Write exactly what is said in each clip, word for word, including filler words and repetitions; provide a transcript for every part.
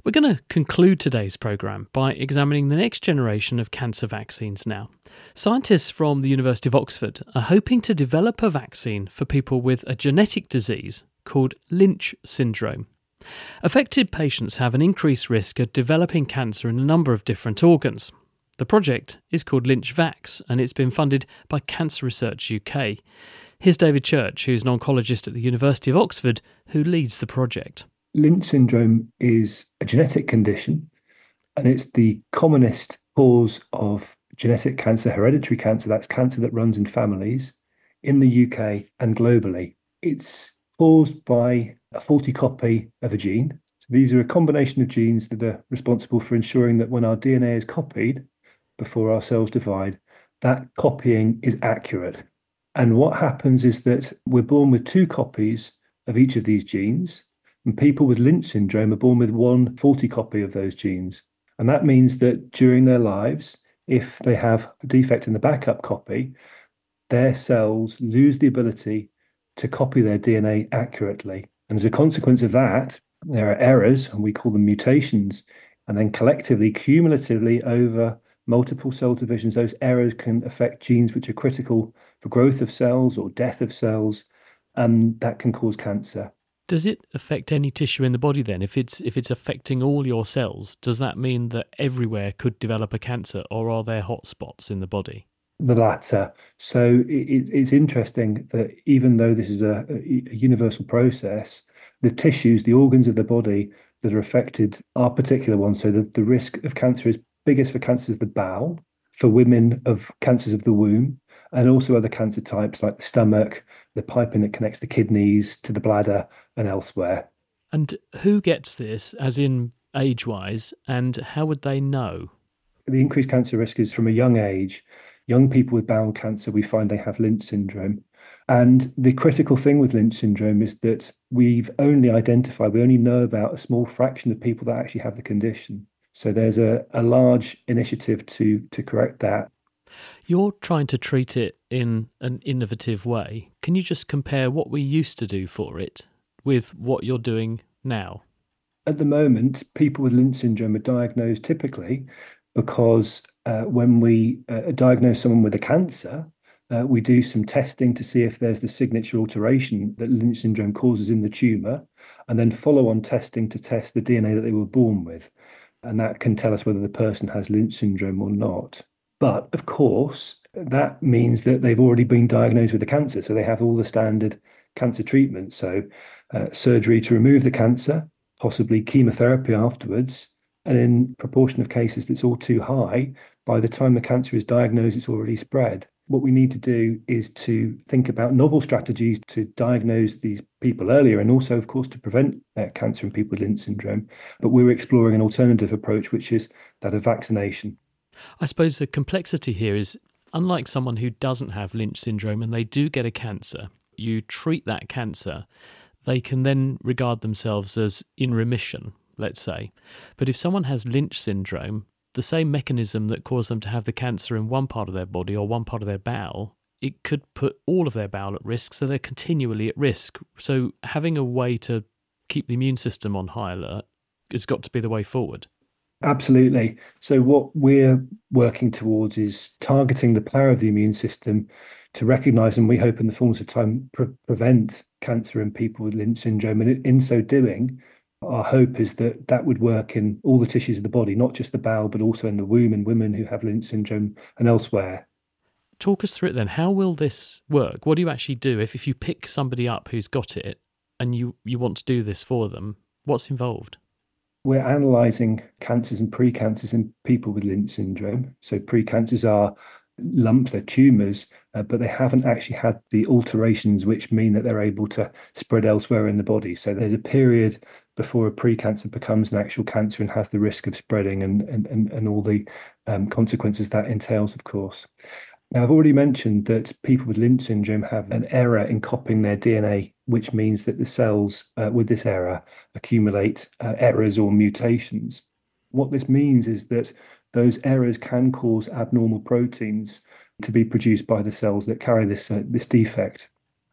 We're going to conclude today's programme by examining the next generation of cancer vaccines now. Scientists from the University of Oxford are hoping to develop a vaccine for people with a genetic disease called Lynch syndrome. Affected patients have an increased risk of developing cancer in a number of different organs. The project is called LynchVax and it's been funded by Cancer Research U K. Here's David Church, who's an oncologist at the University of Oxford, who leads the project. Lynch syndrome is a genetic condition, and it's the commonest cause of genetic cancer, hereditary cancer. That's cancer that runs in families in the U K and globally. It's caused by a faulty copy of a gene. So these are a combination of genes that are responsible for ensuring that when our D N A is copied before our cells divide, that copying is accurate. And what happens is that we're born with two copies of each of these genes. And people with Lynch syndrome are born with one faulty copy of those genes. And that means that during their lives, if they have a defect in the backup copy, their cells lose the ability to copy their D N A accurately. And as a consequence of that, there are errors, and we call them mutations. And then collectively, cumulatively, over multiple cell divisions, those errors can affect genes which are critical for growth of cells or death of cells, and that can cause cancer. Does it affect any tissue in the body then? If it's if it's affecting all your cells, does that mean that everywhere could develop a cancer, or are there hot spots in the body? The latter. So it, it's interesting that even though this is a, a universal process, the tissues, the organs of the body that are affected are particular ones. So the, the risk of cancer is biggest for cancers of the bowel, for women of cancers of the womb, and also other cancer types like the stomach, the piping that connects the kidneys to the bladder and elsewhere. And who gets this, as in age-wise, and how would they know? The increased cancer risk is from a young age. Young people with bowel cancer, we find they have Lynch syndrome. And the critical thing with Lynch syndrome is that we've only identified, we only know about a small fraction of people that actually have the condition. So there's a, a large initiative to, to correct that. You're trying to treat it in an innovative way. Can you just compare what we used to do for it with what you're doing now? At the moment, people with Lynch syndrome are diagnosed typically because uh, when we uh, diagnose someone with a cancer, uh, we do some testing to see if there's the signature alteration that Lynch syndrome causes in the tumour, and then follow-on testing to test the D N A that they were born with. And that can tell us whether the person has Lynch syndrome or not. But of course, that means that they've already been diagnosed with the cancer. So they have all the standard cancer treatments. So uh, surgery to remove the cancer, possibly chemotherapy afterwards. And in proportion of cases that's all too high, by the time the cancer is diagnosed, it's already spread. What we need to do is to think about novel strategies to diagnose these people earlier, and also, of course, to prevent uh, cancer in people with Lynch syndrome. But we're exploring an alternative approach, which is that of vaccination. I suppose the complexity here is, unlike someone who doesn't have Lynch syndrome and they do get a cancer, you treat that cancer, they can then regard themselves as in remission, let's say. But if someone has Lynch syndrome, the same mechanism that caused them to have the cancer in one part of their body or one part of their bowel, it could put all of their bowel at risk, so they're continually at risk. So having a way to keep the immune system on high alert has got to be the way forward. Absolutely. So what we're working towards is targeting the power of the immune system to recognize, and we hope in the fullness of time, pre- prevent cancer in people with Lynch syndrome. And in so doing, our hope is that that would work in all the tissues of the body, not just the bowel, but also in the womb in women who have Lynch syndrome and elsewhere. Talk us through it then. How will this work? What do you actually do if, if you pick somebody up who's got it and you, you want to do this for them? What's involved? We're analysing cancers and precancers in people with Lynch syndrome. So precancers are lumps, they're tumours, uh, but they haven't actually had the alterations which mean that they're able to spread elsewhere in the body. So there's a period before a precancer becomes an actual cancer and has the risk of spreading and, and, and, and all the um, consequences that entails, of course. Now, I've already mentioned that people with Lynch syndrome have an error in copying their D N A, which means that the cells uh, with this error accumulate uh, errors or mutations. What this means is that those errors can cause abnormal proteins to be produced by the cells that carry this uh, this defect.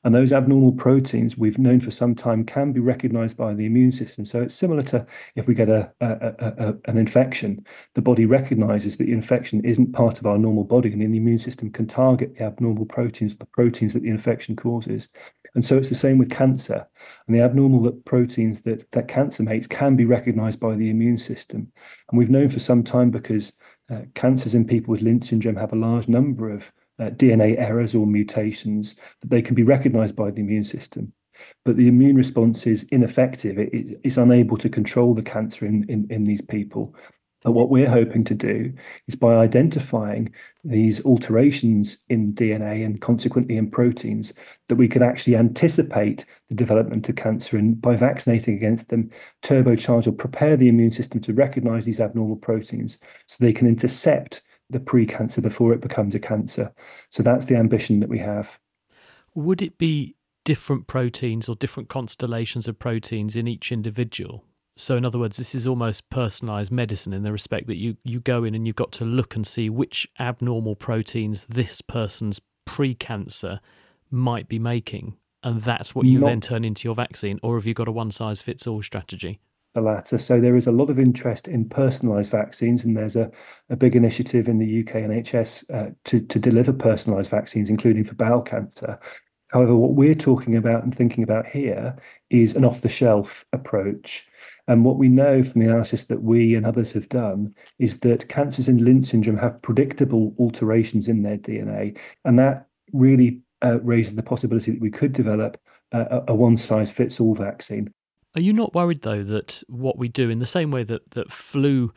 And those abnormal proteins we've known for some time can be recognized by the immune system. So it's similar to if we get a, a, a, a an infection, the body recognizes that the infection isn't part of our normal body, and the immune system can target the abnormal proteins, the proteins that the infection causes. And so it's the same with cancer. And the abnormal proteins that, that cancer makes can be recognized by the immune system. And we've known for some time because uh, cancers in people with Lynch syndrome have a large number of uh, D N A errors or mutations that they can be recognized by the immune system. But the immune response is ineffective. It, it, it's unable to control the cancer in, in, in these people. But what we're hoping to do is by identifying these alterations in D N A and consequently in proteins, that we could actually anticipate the development of cancer, and by vaccinating against them, turbocharge or prepare the immune system to recognize these abnormal proteins so they can intercept the pre-cancer before it becomes a cancer. So that's the ambition that we have. Would it be different proteins or different constellations of proteins in each individual? So in other words, this is almost personalised medicine in the respect that you, you go in and you've got to look and see which abnormal proteins this person's pre-cancer might be making. And that's what you Not then turn into your vaccine. Or have you got a one-size-fits-all strategy? the latter. So there is a lot of interest in personalised vaccines, and there's a, a big initiative in the U K N H S uh, to, to deliver personalised vaccines, including for bowel cancer. However, what we're talking about and thinking about here is an off-the-shelf approach. And what we know from the analysis that we and others have done is that cancers in Lynch syndrome have predictable alterations in their D N A. And that really uh, raises the possibility that we could develop a, a one-size-fits-all vaccine. Are you not worried, though, that what we do, in the same way that, that flu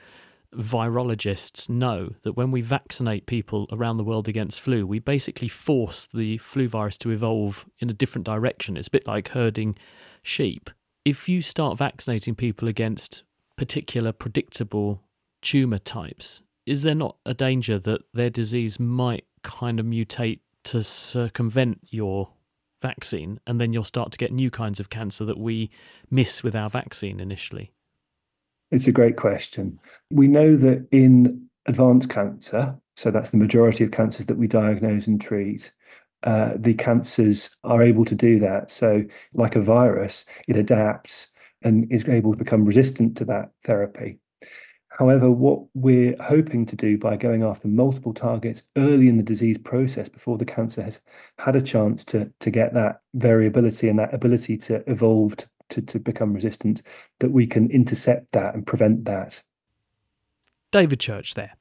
virologists know that when we vaccinate people around the world against flu, we basically force the flu virus to evolve in a different direction? It's a bit like herding sheep. If you start vaccinating people against particular predictable tumour types, is there not a danger that their disease might kind of mutate to circumvent your vaccine, and then you'll start to get new kinds of cancer that we miss with our vaccine initially? It's a great question. We know that in advanced cancer, so that's the majority of cancers that we diagnose and treat, uh, the cancers are able to do that. So like a virus, it adapts and is able to become resistant to that therapy. However, what we're hoping to do by going after multiple targets early in the disease process, before the cancer has had a chance to, to get that variability and that ability to evolve to To, to become resistant, that we can intercept that and prevent that. David Church there.